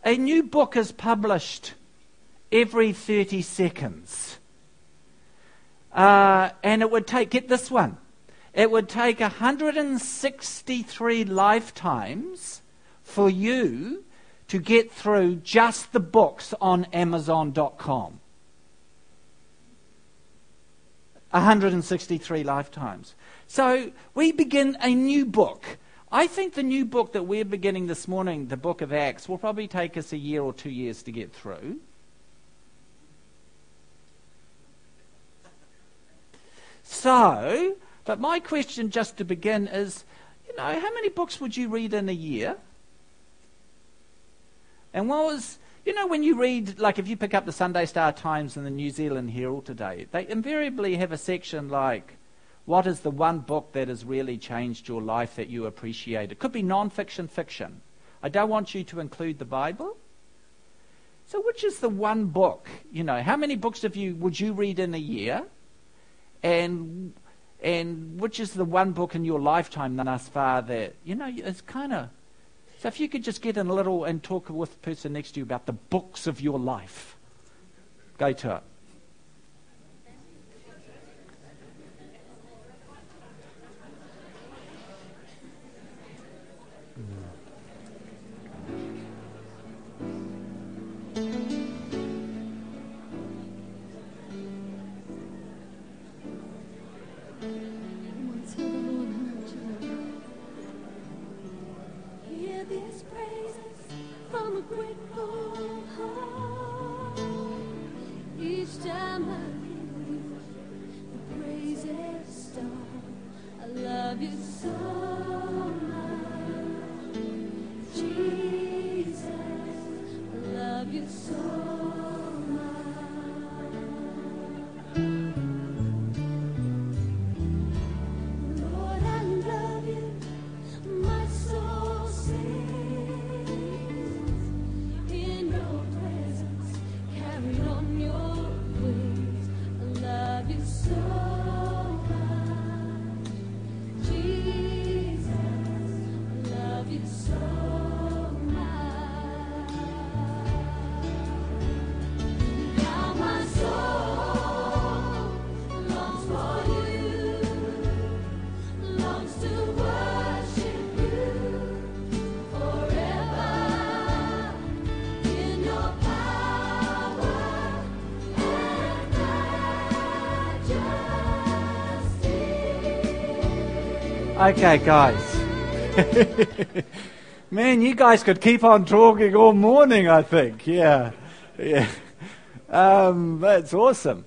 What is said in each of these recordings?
a new book is published every 30 seconds. And it would take, get this one, it would take 163 lifetimes for you to get through just the books on Amazon.com. 163 lifetimes. So we begin a new book. I think the new book that we're beginning this morning, the book of Acts, will probably take us a year or 2 years to get through. So, but my question just to begin is, how many books would you read in a year? And what was, when you read, like if you pick up the Sunday Star Times and the New Zealand Herald today, they invariably have a section like, what is the one book that has really changed your life that you appreciate? It could be non-fiction, fiction. I don't want you to include the Bible. So which is the one book? How many books would you read in a year? And which is the one book in your lifetime thus far that, it's kind of... So if you could just get in a little and talk with the person next to you about the books of your life. Go to it. Okay, guys. Man, you guys could keep on talking all morning, I think. Yeah. That's awesome.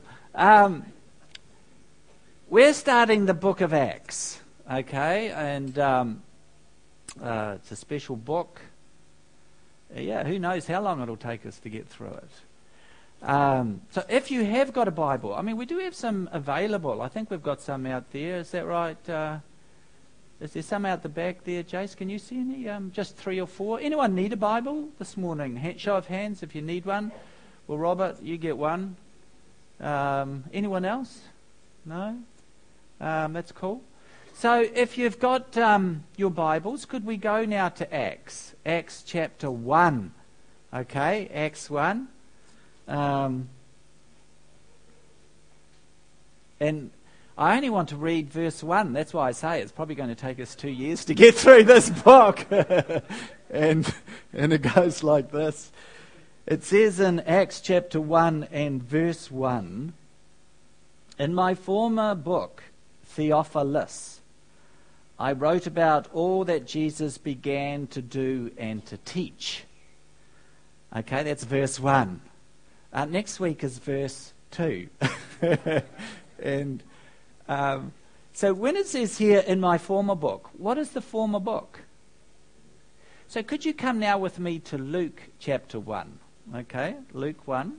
We're starting the book of Acts, okay? And it's a special book. Who knows how long it'll take us to get through it. So if you have got a Bible, we do have some available. I think we've got some out there. Is that right? Is there some out the back there, Jace? Can you see any? Just 3 or 4. Anyone need a Bible this morning? Show of hands if you need one. Well, Robert, you get one. Anyone else? No? That's cool. So if you've got your Bibles, could we go now to Acts? Acts chapter 1. Okay, Acts 1. And I only want to read verse 1. That's why I say it's probably going to take us 2 years to get through this book. and it goes like this. It says in Acts chapter 1 and verse 1, "In my former book, Theophilus, I wrote about all that Jesus began to do and to teach." Okay, that's verse 1. Next week is verse 2. And so when it says here, "in my former book," what is the former book? So could you come now with me to Luke chapter 1? Okay, Luke 1.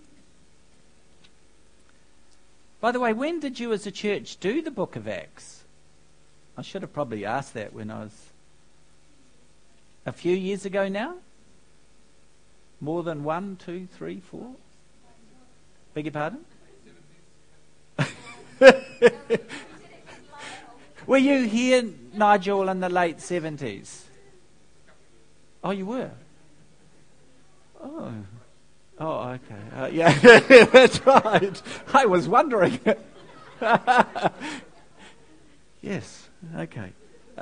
By the way, when did you as a church do the book of Acts? I should have probably asked that when I was a few years ago now. More than 1, 2, 3, 4? Beg your pardon? Were you here, Nigel, in the late 70s? Oh, you were? Oh. Oh, okay. Yeah, that's right. I was wondering. Yes, okay.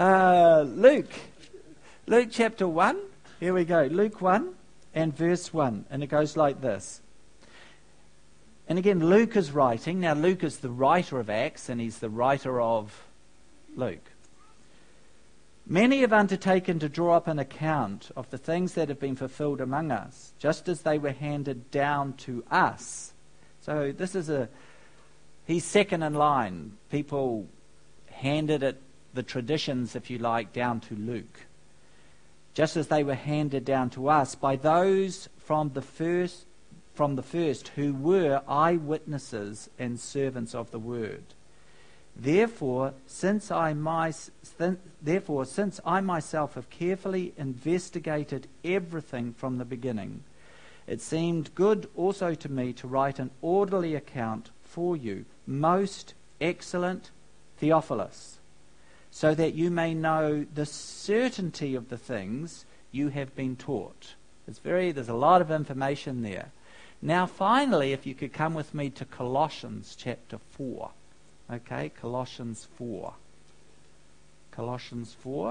Luke chapter 1. Here we go. Luke 1 and verse 1. And it goes like this. And again, Luke is writing. Now, Luke is the writer of Acts, and he's the writer of Luke. Many have undertaken to draw up an account of the things that have been fulfilled among us, just as they were handed down to us. So he's second in line. People handed it, the traditions, if you like, down to Luke. Just as they were handed down to us by those from the first who were eyewitnesses and servants of the word. Therefore, since I myself have carefully investigated everything from the beginning, it seemed good also to me to write an orderly account for you, most excellent Theophilus, so that you may know the certainty of the things you have been taught. There's a lot of information there. Now, finally, if you could come with me to Colossians chapter 4. Okay, Colossians 4. Colossians 4.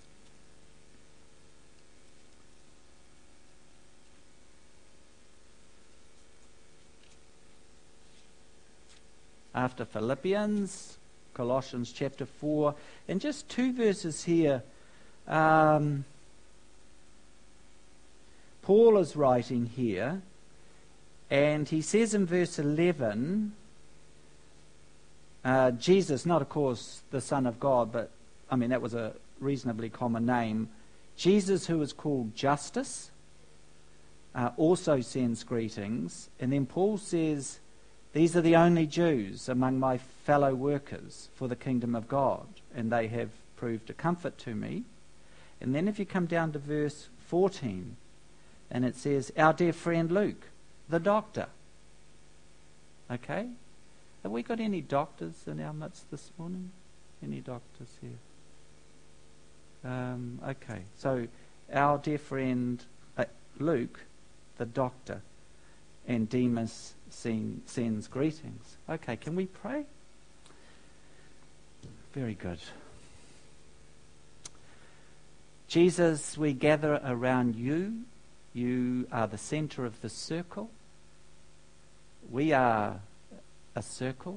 After Philippians, Colossians chapter 4. And just 2 verses here. Paul is writing here. And he says in verse 11... Jesus, not of course the Son of God, but that was a reasonably common name. Jesus, who is called Justus, also sends greetings. And then Paul says, these are the only Jews among my fellow workers for the kingdom of God, and they have proved a comfort to me. And then if you come down to verse 14, and it says, our dear friend Luke, the doctor. Okay? Have we got any doctors in our midst this morning? Any doctors here? Okay, so our dear friend Luke, the doctor, and Demas sends greetings. Okay, can we pray? Very good. Jesus, we gather around you. You are the center of the circle. We are a circle,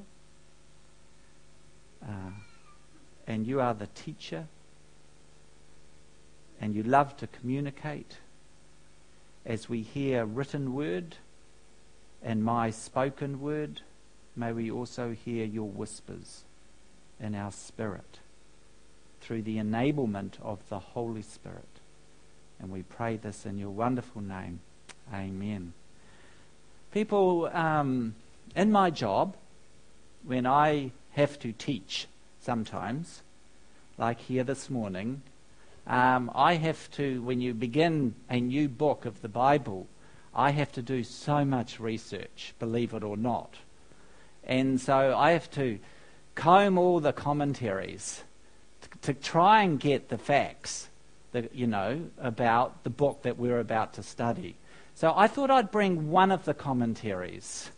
and you are the teacher, and you love to communicate. As we hear written word and my spoken word, may we also hear your whispers in our spirit through the enablement of the Holy Spirit. And we pray this in your wonderful name. Amen. People, in my job, when I have to teach sometimes, like here this morning, I have to, when you begin a new book of the Bible, I have to do so much research, believe it or not. And so I have to comb all the commentaries to try and get the facts, about the book that we're about to study. So I thought I'd bring one of the commentaries.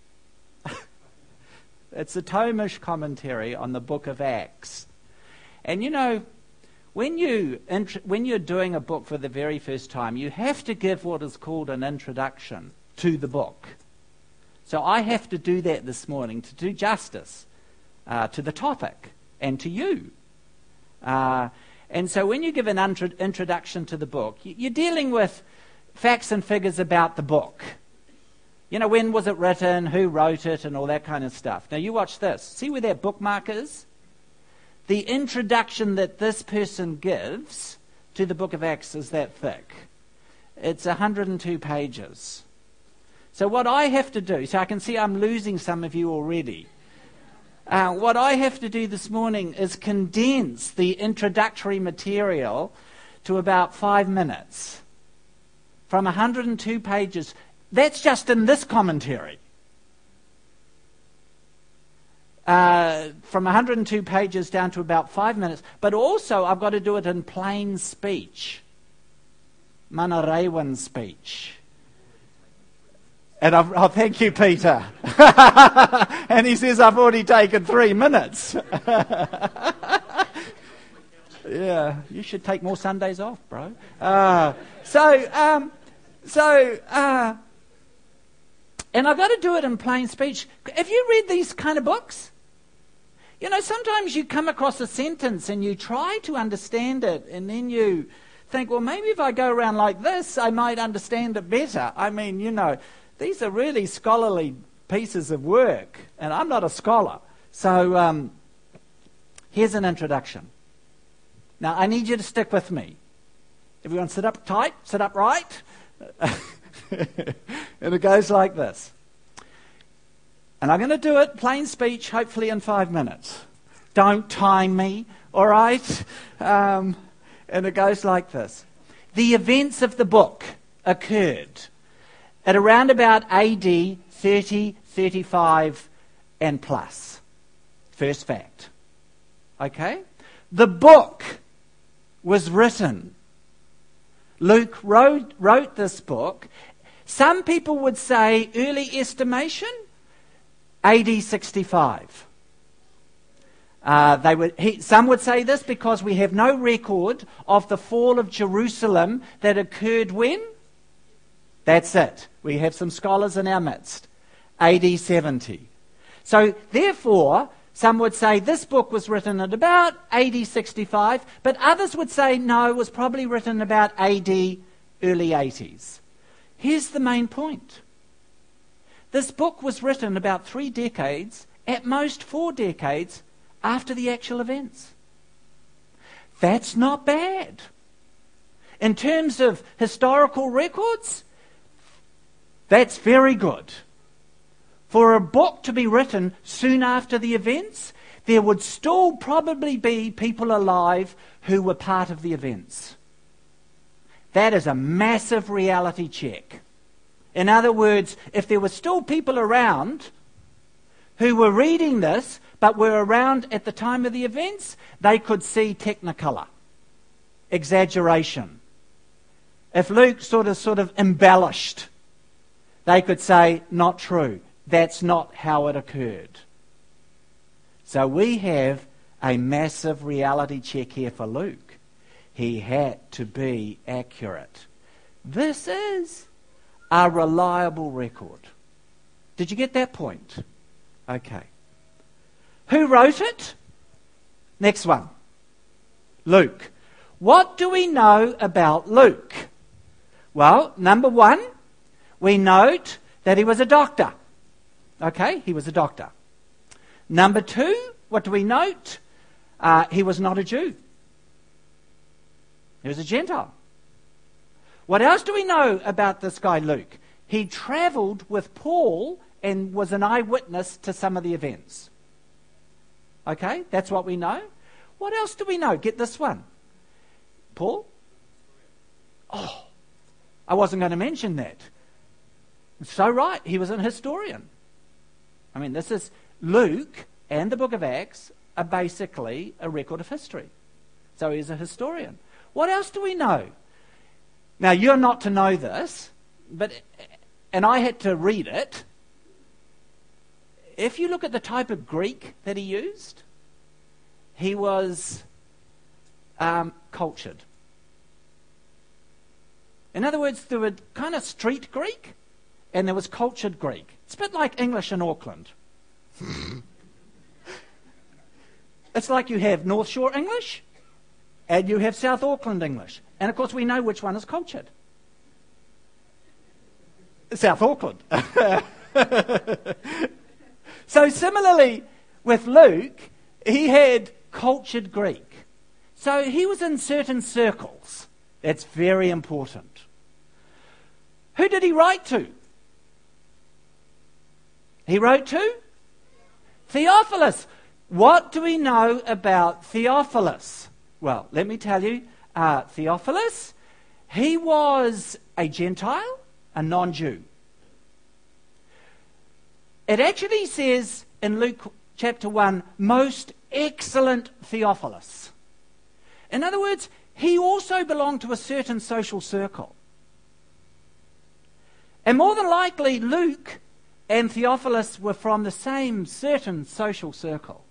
It's a Thomish commentary on the book of Acts. And when you're doing a book for the very first time, you have to give what is called an introduction to the book. So I have to do that this morning to do justice to the topic and to you. And so when you give an introduction to the book, you're dealing with facts and figures about the book. When was it written, who wrote it, and all that kind of stuff. Now you watch this. See where that bookmark is? The introduction that this person gives to the book of Acts is that thick. It's 102 pages. So what I have to do, so I can see I'm losing some of you already. What I have to do this morning is condense the introductory material to about 5 minutes. From 102 pages. That's just in this commentary. From 102 pages down to about 5 minutes. But also I've got to do it in plain speech. Manarewan speech. And I'll thank you, Peter. And he says, I've already taken 3 minutes. Yeah, you should take more Sundays off, bro. And I've got to do it in plain speech. Have you read these kind of books? You know, sometimes you come across a sentence and you try to understand it, and then you think, well, maybe if I go around like this, I might understand it better. I mean, you know, these are really scholarly pieces of work, and I'm not a scholar. So here's an introduction. Now, I need you to stick with me. Everyone sit up tight, sit up right. And it goes like this. And I'm going to do it plain speech, hopefully in 5 minutes. Don't time me, all right? And it goes like this. The events of the book occurred at around about AD 30, 35 and plus. First fact. Okay? The book was written. Luke wrote this book. Some people would say, early estimation, AD 65. Some would say this because we have no record of the fall of Jerusalem that occurred when? That's it. We have some scholars in our midst. AD 70. So therefore, some would say this book was written at about AD 65, but others would say no, it was probably written about AD early 80s. Here's the main point. This book was written about 3 decades, at most 4 decades, after the actual events. That's not bad. In terms of historical records, that's very good. For a book to be written soon after the events, there would still probably be people alive who were part of the events. That is a massive reality check. In other words, if there were still people around who were reading this, but were around at the time of the events, they could see technicolor, exaggeration. If Luke sort of embellished, they could say, not true. That's not how it occurred. So we have a massive reality check here for Luke. He had to be accurate. This is a reliable record. Did you get that point? Okay. Who wrote it? Next one. Luke. What do we know about Luke? Well, number 1, we note that he was a doctor. Okay, he was a doctor. Number 2, what do we note? He was not a Jew. He was a Gentile. What else do we know about this guy Luke? He travelled with Paul and was an eyewitness to some of the events. Okay, that's what we know. What else do we know? Get this one. Paul? Oh, I wasn't going to mention that. So right, he was an historian. I mean, this is Luke and the book of Acts are basically a record of history. So he's a historian. What else do we know? Now, you're not to know this, and I had to read it. If you look at the type of Greek that he used, he was cultured. In other words, there were kind of street Greek, and there was cultured Greek. It's a bit like English in Auckland. It's like you have North Shore English, and you have South Auckland English. And of course, we know which one is cultured. South Auckland. So similarly, with Luke, he had cultured Greek. So he was in certain circles. That's very important. Who did he write to? He wrote to Theophilus. What do we know about Theophilus? Well, let me tell you, Theophilus, he was a Gentile, a non-Jew. It actually says in Luke chapter 1, most excellent Theophilus. In other words, he also belonged to a certain social circle. And more than likely, Luke and Theophilus were from the same certain social circle.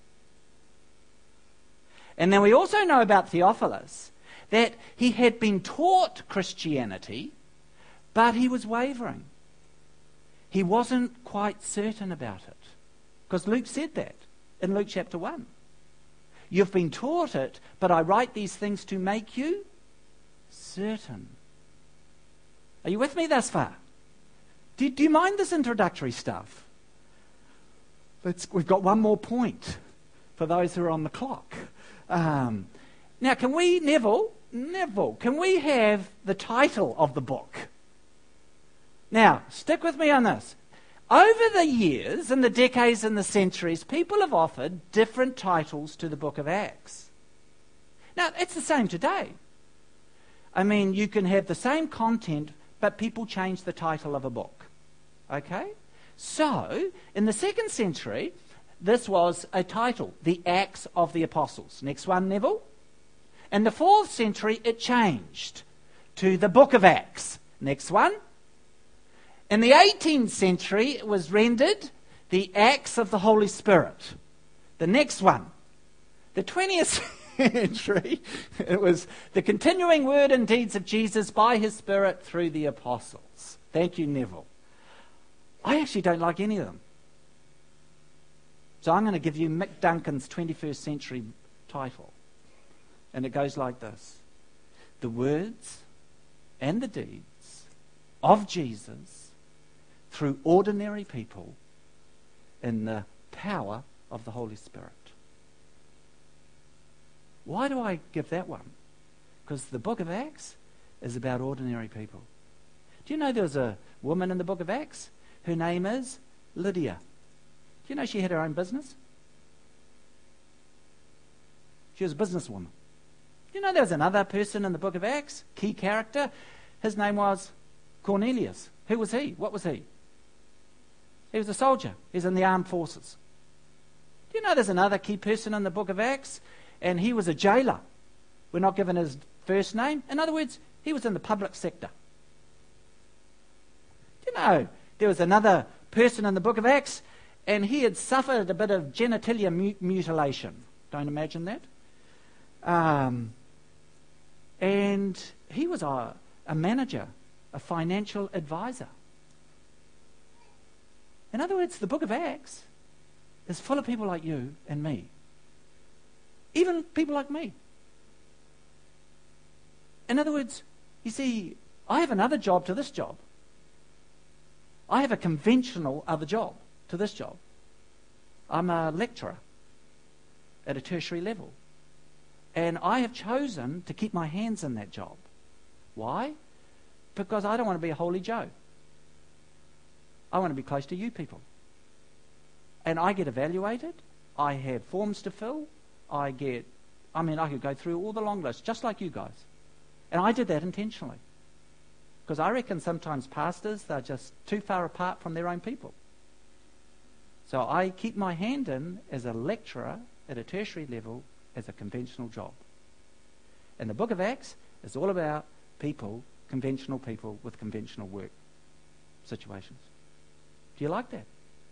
And then we also know about Theophilus that he had been taught Christianity, but he was wavering. He wasn't quite certain about it. Because Luke said that in Luke chapter 1. You've been taught it, but I write these things to make you certain. Are you with me thus far? Do you mind this introductory stuff? We've got one more point for those who are on the clock. Now, can we, Neville, can we have the title of the book? Now, stick with me on this. Over the years, and the decades and the centuries, people have offered different titles to the book of Acts. Now, it's the same today. I mean, you can have the same content, but people change the title of a book. Okay? So, in the 2nd century, this was a title, The Acts of the Apostles. Next one, Neville. In the 4th century, it changed to the Book of Acts. Next one. In the 18th century, it was rendered The Acts of the Holy Spirit. The next one. The 20th century, it was The Continuing Word and Deeds of Jesus by His Spirit through the Apostles. Thank you, Neville. I actually don't like any of them. So I'm going to give you Mick Duncan's 21st century title. And it goes like this. The words and the deeds of Jesus through ordinary people in the power of the Holy Spirit. Why do I give that one? Because the book of Acts is about ordinary people. Do you know there was a woman in the book of Acts? Her name is Lydia. Do you know she had her own business? She was a businesswoman. Do you know there was another person in the book of Acts, key character? His name was Cornelius. Who was he? What was he? He was a soldier. He was in the armed forces. Do you know there's another key person in the book of Acts? And he was a jailer. We're not given his first name. In other words, he was in the public sector. Do you know there was another person in the book of Acts and he had suffered a bit of genitalia mutilation. Don't imagine that. And he was a manager, a financial advisor. In other words, the book of Acts is full of people like you and me. Even people like me. In other words, you see, I have another job to this job. I have a conventional other job to this job. I'm a lecturer at a tertiary level. And I have chosen to keep my hands in that job. Why? Because I don't want to be a holy Joe. I want to be close to you people. And I get evaluated. I have forms to fill. I could go through all the long lists, just like you guys. And I did that intentionally. Because I reckon sometimes pastors, they're just too far apart from their own people. So I keep my hand in as a lecturer at a tertiary level as a conventional job. And the book of Acts is all about people, conventional people with conventional work situations. Do you like that?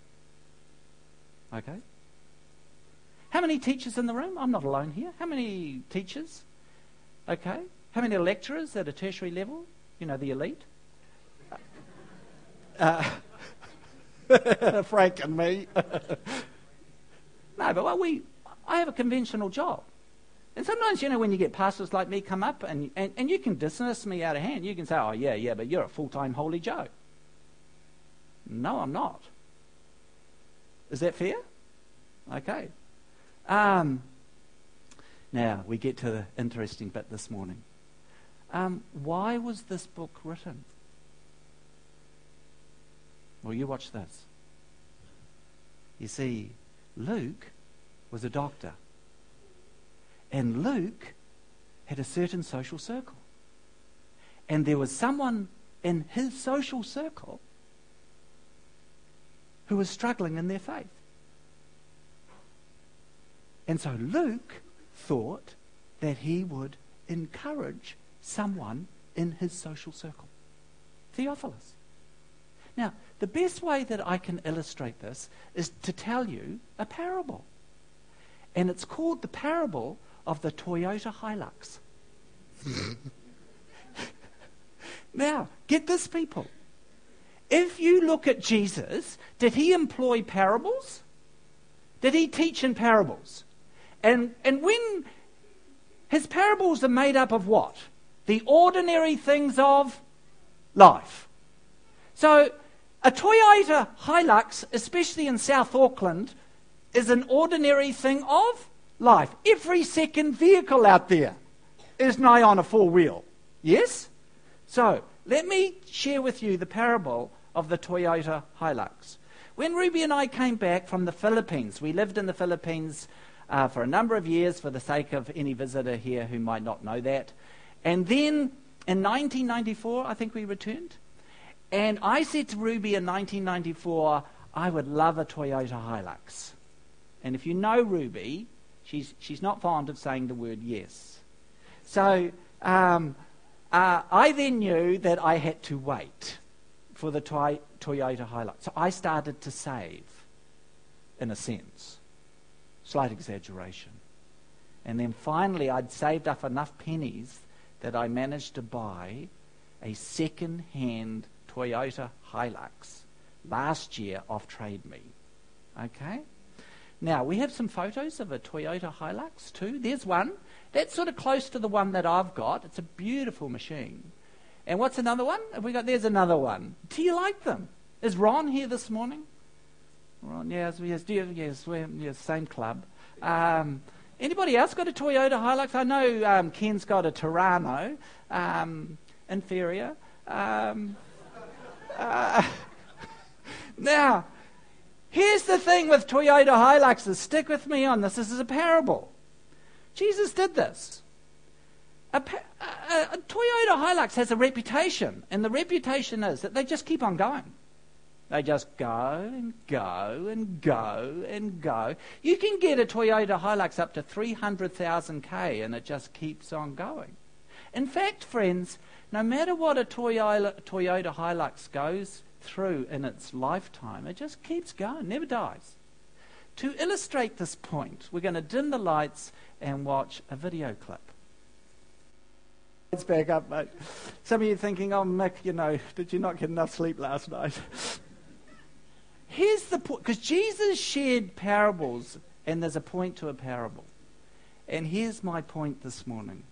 Okay. How many teachers in the room? I'm not alone here. How many teachers? Okay. How many lecturers at a tertiary level? You know, the elite? Frank and me. No, but I have a conventional job. And sometimes, when you get pastors like me come up and you can dismiss me out of hand. You can say, oh, yeah, but you're a full-time holy Joe. No, I'm not. Is that fair? Okay. Now, we get to the interesting bit this morning. Why was this book written? Well, you watch this. You see, Luke was a doctor. And Luke had a certain social circle. And there was someone in his social circle who was struggling in their faith. And so Luke thought that he would encourage someone in his social circle. Theophilus. Now, the best way that I can illustrate this is to tell you a parable. And it's called the parable of the Toyota Hilux. Now, get this, people. If you look at Jesus, did he employ parables? Did he teach in parables? And when his parables are made up of what? The ordinary things of life. So a Toyota Hilux, especially in South Auckland, is an ordinary thing of life. Every second vehicle out there is nigh on a four-wheel. Yes? So let me share with you the parable of the Toyota Hilux. When Ruby and I came back from the Philippines, we lived in the Philippines for a number of years for the sake of any visitor here who might not know that. And then in 1994, I think we returned. And I said to Ruby in 1994, I would love a Toyota Hilux. And if you know Ruby, she's not fond of saying the word yes. So I then knew that I had to wait for the Toyota Hilux. So I started to save, in a sense. Slight exaggeration. And then finally I'd saved up enough pennies that I managed to buy a second-hand Toyota Hilux last year off Trade Me. Okay? Now, we have some photos of a Toyota Hilux too. There's one. That's sort of close to the one that I've got. It's a beautiful machine. And what's another one? Have we got? There's another one. Do you like them? Is Ron here this morning? Ron, yes, we're same club. Anybody else got a Toyota Hilux? I know Ken's got a Terrano, inferior. Now, here's the thing with Toyota Hiluxes. Stick with me on this. This is a parable. Jesus did this. A Toyota Hilux has a reputation, and the reputation is that they just keep on going. They just go and go and go and go. You can get a Toyota Hilux up to 300,000 K, and it just keeps on going. In fact, friends, no matter what a Toyota Hilux goes through in its lifetime, it just keeps going, never dies. To illustrate this point, we're going to dim the lights and watch a video clip. It's back up, mate. Some of you thinking, oh, Mick, did you not get enough sleep last night? Here's the point, because Jesus shared parables, and there's a point to a parable. And here's my point this morning.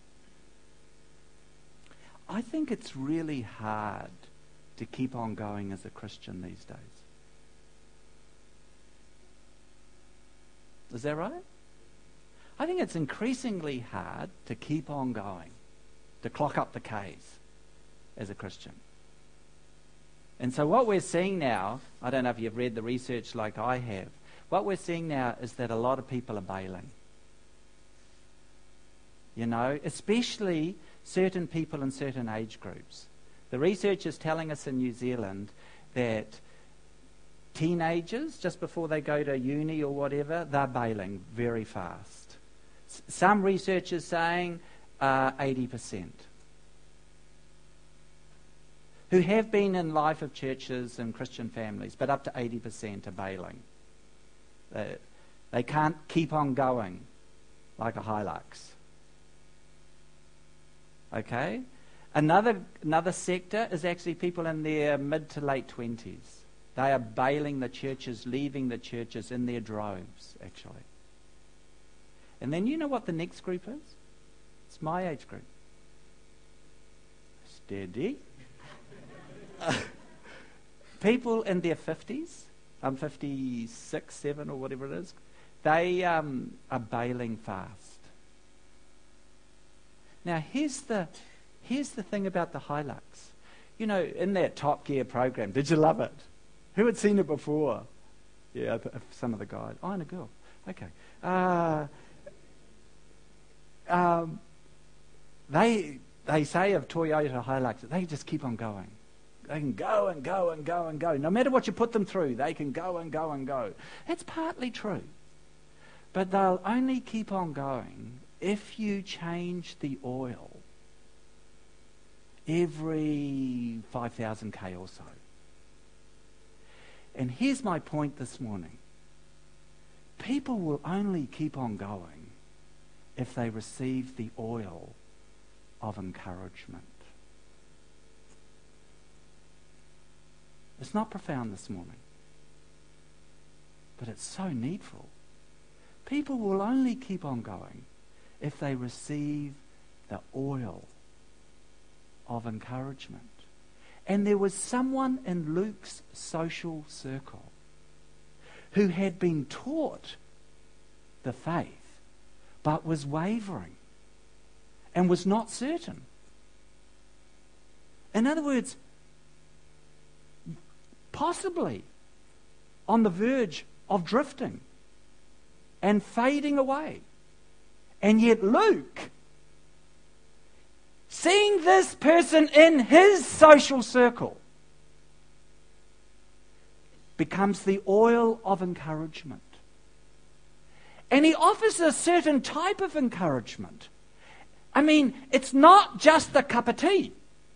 I think it's really hard to keep on going as a Christian these days. Is that right? I think it's increasingly hard to keep on going, to clock up the Ks as a Christian. And so what we're seeing now, I don't know if you've read the research like I have, what we're seeing now is that a lot of people are bailing. Especially certain people in certain age groups. The research is telling us in New Zealand that teenagers, just before they go to uni or whatever, they're bailing very fast. Some research is saying 80%. Who have been in life of churches and Christian families, but up to 80% are bailing. They can't keep on going like a Hilux. Okay? Another sector is actually people in their mid to late 20s. They are bailing the churches, leaving the churches in their droves, actually. And then you know what the next group is? It's my age group. Steady. People in their 50s, I'm 56, 7 or whatever it is, they are bailing fast. Now, here's the thing about the Hilux. In that Top Gear program, did you love it? Who had seen it before? Yeah, some of the guys. Oh, and a girl. Okay. They say of Toyota Hilux, they just keep on going. They can go and go and go and go. No matter what you put them through, they can go and go and go. That's partly true. But they'll only keep on going if you change the oil every 5,000 K or so. And here's my point this morning. People will only keep on going if they receive the oil of encouragement. It's not profound this morning, but it's so needful. People will only keep on going if they receive the oil of encouragement. And there was someone in Luke's social circle who had been taught the faith, but was wavering and was not certain. In other words, possibly on the verge of drifting and fading away. And yet Luke, seeing this person in his social circle, becomes the oil of encouragement. And he offers a certain type of encouragement. I mean, it's not just the cup of tea.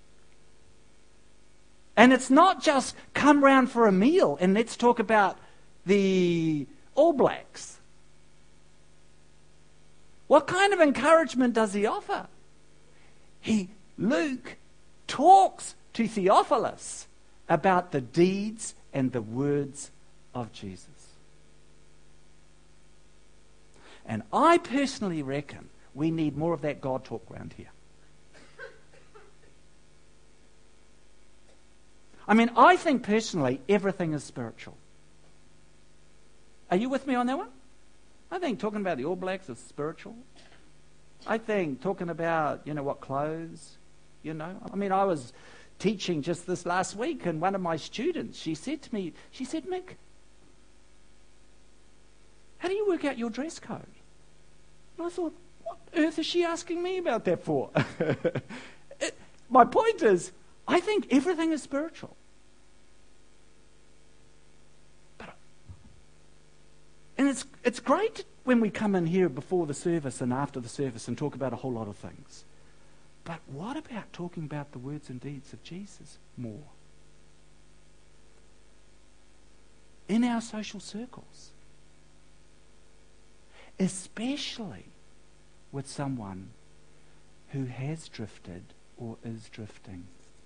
And it's not just come round for a meal and let's talk about the All Blacks. What kind of encouragement does he offer? Luke talks to Theophilus about the deeds and the words of Jesus. And I personally reckon we need more of that God talk around here. I mean, I think personally everything is spiritual. Are you with me on that one? I think talking about the All Blacks is spiritual. I think talking about, what clothes, I mean, I was teaching just this last week and one of my students, she said, Mick, how do you work out your dress code? And I thought, what on earth is she asking me about that for? My point is, I think everything is spiritual. And it's great when we come in here before the service and after the service and talk about a whole lot of things. But what about talking about the words and deeds of Jesus more? In our social circles. Especially with someone who has drifted or is drifting.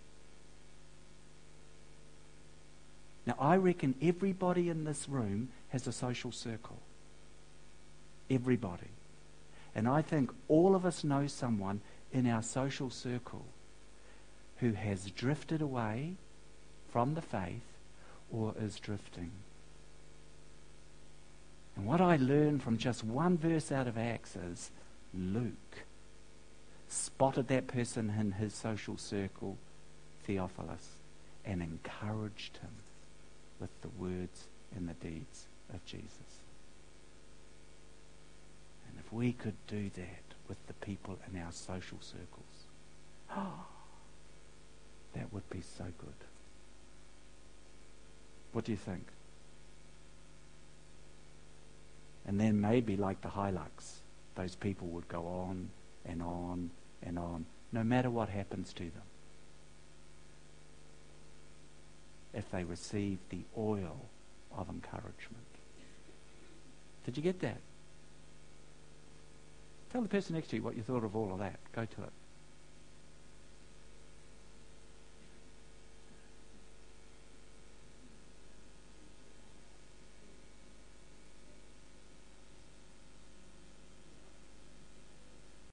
Now, I reckon everybody in this room has a social circle. Everybody. And I think all of us know someone in our social circle who has drifted away from the faith or is drifting. And what I learned from just one verse out of Acts is Luke spotted that person in his social circle, Theophilus, and encouraged him with the words and the deeds of Jesus. And if we could do that with the people in our social circles, that would be so good. What do you think? And then maybe like the Hilux, those people would go on and on and on, no matter what happens to them, if they receive the oil of encouragement. Did you get that? Tell the person next to you what you thought of all of that. Go to it.